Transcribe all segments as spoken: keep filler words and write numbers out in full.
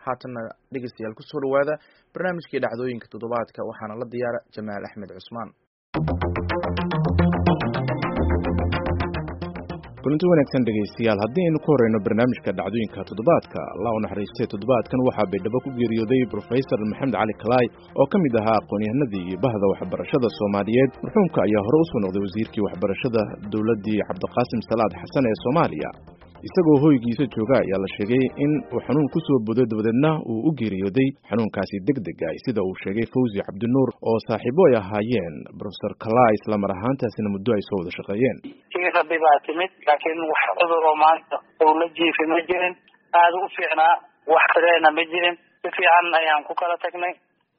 haatanna dhegeystayaal ku soo dhawaada barnaamijkii dhacdooyinka toddobaadka waxaana la diyaara Jamaal Axmed Cusmaan. kulanti wanaagsan dhegeystayaal haddii aynu ku horeyno barnaamijka dhacdooyinka toddobaadka Allah u naxariistay toddobaadkan waxaa baydhabo ku geeriyooday Professor Maxamed Cali Kalay oo ka mid ahaa aqoon-yahanadii iyo bahda waxbarashada Soomaaliyeed. marxuumka ayaa hore u soo noqday wasiirkii waxbarashada dowladdii Cabdiqaasim Salaad Xasan ee Soomaaliya. isagoo hoygiisa jooga ayaa la sheegay in uu xanuun ku soo boday dabadeedna uu u geeriyooday xanuunkaasi degdeg ah sida uu sheegay Fawzi Cabdinuur oo saaxiibo ay ahaayeen Professor Kalay isla mar ahaantaasina muddo ay soo wada shaqeeyeen. rabbi baa timid laakiin wax cudur oo maanta uu la jiifay ma jirin, aad u fiicnaa, wax kareena ma jirin, si fiican ayaan ku kala tagnay.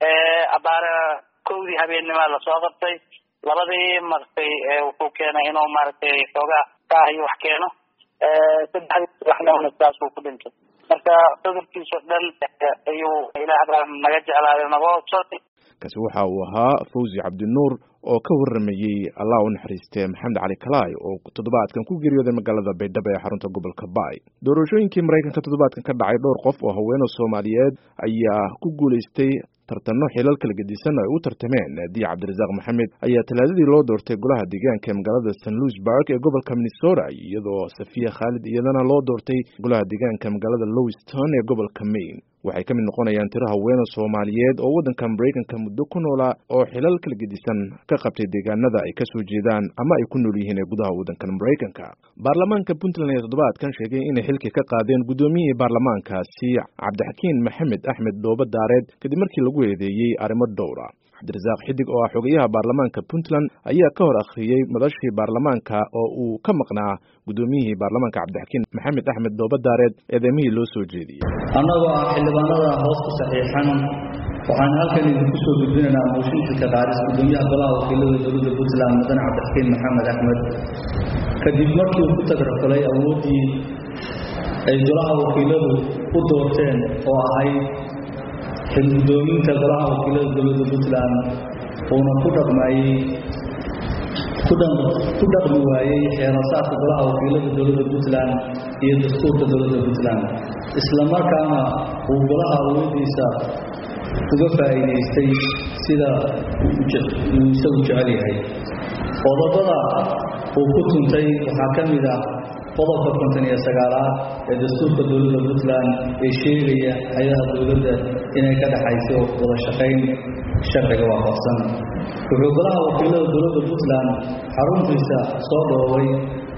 abaara kowdii habeennimaa lasoo qabtay, labadii martay wuxuu keenay inuu maaragtay xoogaa kaahiyo wax keeno, saddexdii waxna saas uu ku dhintay. marka cudurkiisa dhan ayuu ilaah baa naga jeclaaday naga codsaday. kaasi waxa uu ahaa Fawzi Cabdinuur oo ka warramayay Allah u naxariistay Maxamed Cali Kalay oo toddobaadkan ku geeriyooday magaalada Baydhabo ee xarunta gobolka Baay. doorashooyinkii Mareykanka toddobaadkan ka dhacay dhowr qof oo haween Soomaaliyeed ayaa ku guuleystay tartanno xilal kala gedisan ay u tartameen. Nadia Cabdirasaaq Maxamed ayaa talaadadii loo doortay golaha deegaanka ee magaalada Saint Louis Park ee gobolka Minnesota, iyadoo Safiya Khalid iyadana loo doortay golaha deegaanka magaalada Lewiston ee gobolka Maine. waxay ka mid noqonayaan tiro haween Soomaaliyeed oo waddanka Mareykanka muddo ku noolaa oo xilal kala gedisan ka qabtay deegaanada ay ka soo jeedaan ama ay ku nool yihiin ee gudaha waddanka Mareykanka. baarlamaanka Puntland ayaa toddobaadkan sheegay inay xilka ka qaadeen gudoomiyihii baarlamaankaasi Cabdixakiin Maxamed Axmed Dooba Daareed kadib markii lagu eedeeyay arrimo dhowr ah. Cabdirasaaq Xidig oo ah xogayaha baarlamaanka Puntland ayaa ka hor akhriyay madashii baarlamaanka oo uu ka maqnaa gudoomiyihii baarlamaanka Cabdixakiin Maxamed Axmed Dooba Daareed eedamihii loo soo jeediyay. annagoo ah xildhibaanada hoos ku saxiixan waxaan halkan idinku soo gudbinaynaa mooshinka qaaris gudoomiyaha golaha wakiilada dowladda Puntland mudane Cabdixakiin Maxamed Axmed kadib markii uu ku tagrafalay awoodii ay golaha wakiiladu u doorteen oo ahayd xildhibaaninta golaha wakiilada dowladda Puntland uuna ku dhaqmayay ku dhaqmi waayay xeerarka golaha wakiilada dowladda Puntland iyo dastuurka dowladda Puntland, isla markaana uu golaha awoodiisa uga faa'iideystay sida uu isagu jecel yahay. qodobada uu ku tuntay waxaa ka mid ah qodobka konton iyo sagaalaad ee dastuurka dowladda Puntland ee sheegaya hay'adaha dowladda inay ka dhaxayso wada shaqayn sharciga waafaqsan. wuxuu golaha wakiilada dowladda Puntland xaruntiisa soo dhoobay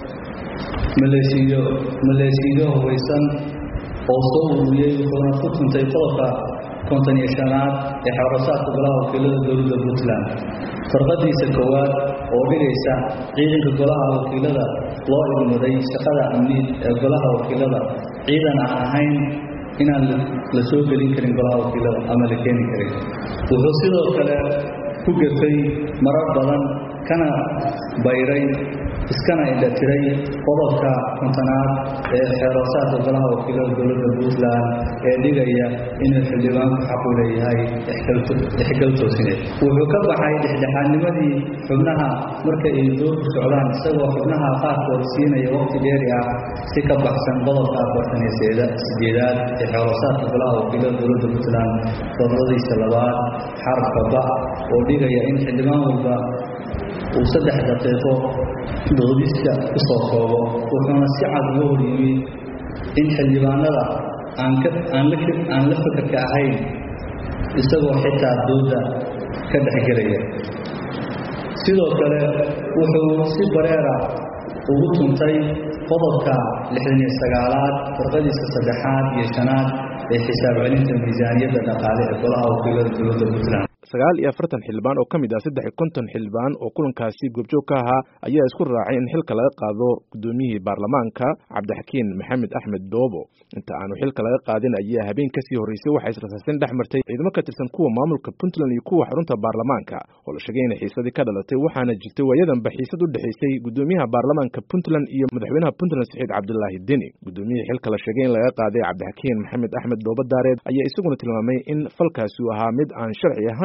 maleesiyo maleesiyo hubeysan oo soo ururiyay wuxuuna ku tuntay qodobka konton iyo shanaad ee xeerarka golaha wakiilada dowladda Puntland farqadiisa koowaad oo dhigaysa ciidanka golaha wakiilada loo idmaday shaqada amni ee golaha wakiilada ciidan aan ahayn inaan la soo gelin karin golaha wakiilada ama la keeni karin. wuxuu sidoo kale ku gafay marar badan kana bayray iskana indhatiray qodobka kontonaad ee xeerarka golaha wakiilada dowladda Puntland ee dhigaya in xildhibaanku xaq u leeyahay ixgal toosineed. wuxuu ka baxay dhexdhexaadnimadii xubnaha marka ay doorku socdaan isagoo xubnaha qaarkood siinaya waqti dheeri ah si ka baxsan qodobka afartan iyo sideedaad ee xeerarka golaha wakiilada dowladda Puntland qodobadiisa labaad xarafka ba oo dhigaya in xildhibaan walba uu saddex daqiiqo doodiska ku soo koobo. wuxuuna si cad uga hor yimid in xildhibaanada aan ka aan la aan la fakarka ahayn isagoo xitaa dooda ka dhexgelaya. sidoo kale wuxuu si bareera ugu tuntay qodobka lixdan iyo sagaalaad farqadiisa saddexaad iyo shanaad ee xisaab celinta miisaaniyadda dhaqaale ee golaha wakiilada dowladda Puntland. sagaal iyo afartan xildhibaan oo ka mid ah saddex iyo konton xildhibaan oo kulankaasi goobjoog ka ahaa ayaa isku raacay in xilka laga qaado gudoomiyihii baarlamaanka Cabdixakiin Maxamed Axmed Doobo. inta aanu xilka laga qaadin ayaa habeen kasii horeysay waxay israsaasin dhex martay ciidamo ka tirsan kuwa maamulka Puntland iyo kuwa xarunta baarlamaanka oo la sheegay in xiisadii ka dhalatay waxaana jirtay waayadan xiisad u dhaxaysay gudoomiyaha baarlamaanka Puntland iyo madaxweynaha Puntland Saciid Cabdullaahi Deni. gudoomiyihii xilka la sheegay in laga qaaday Cabdixakiin Maxamed Axmed Dooba Daareed ayaa isaguna tilmaamay in falkaasi uu ahaa mid aan sharci ahayn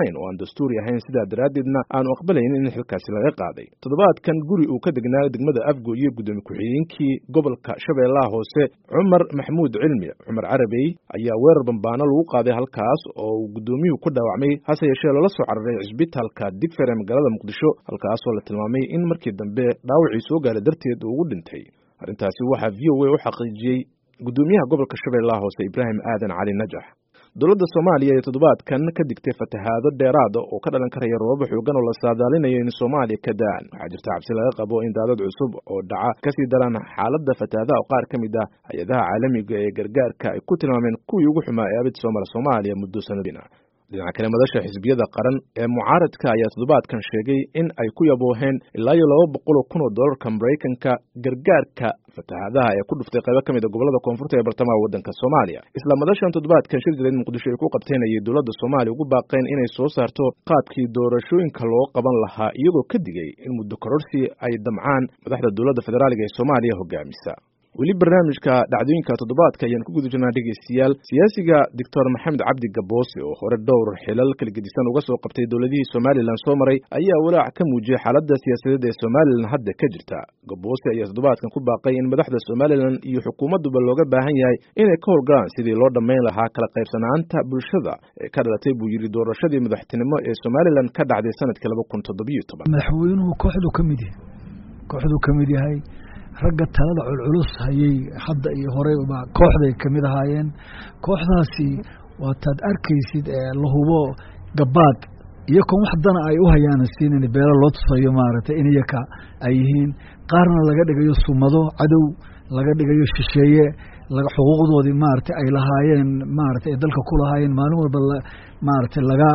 ogolayn oo aan dastuuri ahayn sidaa daraaddeedna aanu aqbalaynin in xilkaasi laga qaaday. toddobaadkan guri uu ka degnaa degmada Afgo iyo gudoomiye ku-xigeenkii gobolka Shabeellaha Hoose Cumar Maxamuud Cilmi Cumar Carabey ayaa weerar bambaano lagu qaaday halkaas oo uu gudoomiyuhu ku dhaawacmay hase yeeshee lala soo cararay cisbitaalka Digfaar ee magaalada Muqdisho halkaas oo la tilmaamay in markii dambe dhaawacii soo gaaray darteed uu ugu dhintay. arrintaasi waxaa V O A u xaqiijiyey gudoomiyaha gobolka Shabeellaha Hoose Ibraahim Aadan Cali Najax. dowladda Soomaaliya ee toddobaadkan ka digtay fatahaado dheeraad oo ka dhalan karaya roobab xooggan oo la saadaalinayo in Soomaaliya ka da'an. waxaa jirta cabsi laga qabo in daadad cusub oo dhaca kasii daran xaaladda fatahaadaha oo qaar ka mid ah hay-adaha caalamiga ee gargaarka ay ku tilmaameen kuwii ugu xumaa ee abid soo mara Soomaaliya muddo sanadina. dhinaca kale madasha xisbiyada qaran ee mucaaradka ayaa toddobaadkan sheegay in ay ku yabooheen ilaa iyo laba boqol oo kun oo doolarka Maraykanka gargaarka fatahaadaha ee ku dhuftay qaybo ka mid ah gobolada koonfurta ee bartamaha waddanka Soomaaliya. isla madashan toddobaadkan shir jireed Muqdisho ay ku qabteen ayay dowladda Soomaaliya ugu baaqeen inay soo saarto qaabkii doorashooyinka loo qaban lahaa iyagoo ka digay in muddo kororsi ay damcaan madaxda dowladda federaaliga ee Soomaaliya hogaamisa. weli barnaamijka dhacdooyinka toddobaadka ayaan ku guda jirnaa dhegeystayaal. siyaasiga Doctor Maxamed Cabdi Gaboose oo hore dhowr xilal kala gedisan uga soo qabtay dowladihii Somaliland soo maray ayaa walaac ka muujiyay xaaladda siyaasadeed ee Somaliland hadda ka jirta. Gaboose ayaa toddobaadkan ku baaqay in madaxda Somaliland iyo xukuumadduba looga baahan yahay inay ka howlgalaan sidii loo dhammayn lahaa kala qaybsanaanta bulshada ee ka dhalatay buu yidhi doorashadii madaxtinimo ee Somaliland ka dhacday sanadkii laba kun toddobiyo toban. madaxweynuhu kooxdu ka mid yahay kooxdu ka mid yahay ragga talada culculus hayay hadda iyo horey ba kooxday ka mid ahaayeen. kooxdaasi waataad arkaysid ee la hubo gabaad iyo kon wax dana ay u hayaan siin in beelo loo tusayo maaragtay in iyaka ay yihiin qaarna laga dhigayo sumado cadow laga dhigayo shisheeye laga xuquuqdoodii maaragtay ay lahaayeen maaragtay ay dalka ku lahaayeen maalin walba maaragtay laga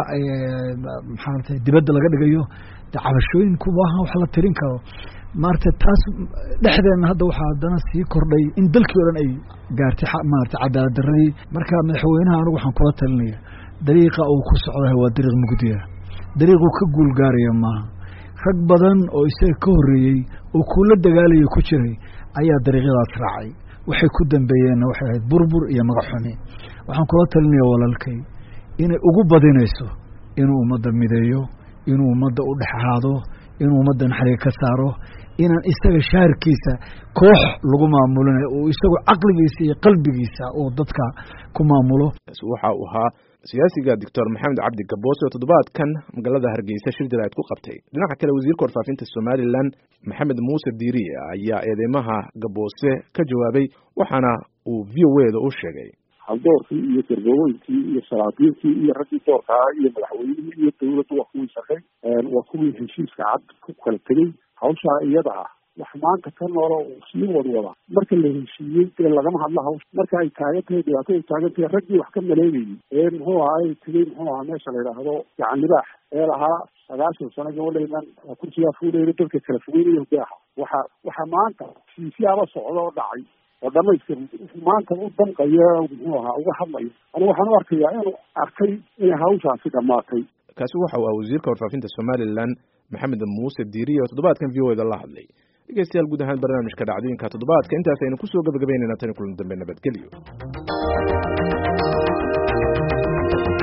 maaragtay dibadda laga dhigayo cabashooyinku waa wax la tirin karo. maaragtay taas dhexdeena hadda waxaa haddana sii kordhay in dalkii o dhan ay gaartay maaragtay cadaalad darradii. marka madaxweynaha anigu waxaan kula talinaya dariiqa uu ku socdahay waa dariiq mugdiya, dariiquu ka guul gaaraya maaha. rag badan oo isaga ka horreeyey oo kuula dagaalaya ku jiray ayaa dariiqyadaas raacay. waxay ku dambeeyeenna waxay ahayd burbur iyo magac xumi. waxaan kula talinaya walaalkay inay ugu badinayso inuu ummadda mideeyo, inuu ummadda u dhexaado, inuu ummadda naxariga ka saaro, inaan isaga shaarkiisa koox lagu maamulinayo oo isagu caqligiisa iyo qalbigiisa oo dadka ku maamulo. waxa uu ahaa siyaasiga Doctor Maxamed Cabdi Gaboose oo toddobaadkan magaalada Hargeysa shir jireed ku qabtay. dhinaca kale wasiirka warfaafinta Somaliland Maxamed Muuse Diiri ayaa eedeymaha Gaboose ka jawaabay waxaana uu V O A da u sheegay haldoorkii iyo tarbooyinkii iyo salaadiintii iyo raggii doorka iyo madaxweynihii iyo dawladdu waa kuwii shaqay waa kuwii heshiiska cad ku kala tegey. hawshaa iyada ah wax maanta ka noolo sii wadwada marka la heshiiyey dee lagama hadla hawsha marka ay taagan tahay dhibaato ay taagan tahay raggii wax ka maleegayey ee muxuu ahaa ay tegey muxuu ahaa meesha la yidhaahdo gacan libaax ee lahaa sagaashan sano gabadhaynan kursigaa fuulayna dadka kala fogeynayo hogaaha waxa waxa maanta siisiyaaba socda oo dhacay oo dhamaystir maanta u danqaya muxuu ahaa uga hadlayo anigu waxaan u arkayaa inuu arkay inay hawshaasi dhammaatay. kaasi waxa uu wasiirka warfaafinta Somaliland Maxamed Muuse Diiri oo toddobaadkan V O A da la hadlay. dhegeystayaal guud ahaan barnaamijka dhacdooyinka toddobaadka intaas aynu ku soo gabagabaynaynaa tan kulan dambe nabadgelyo.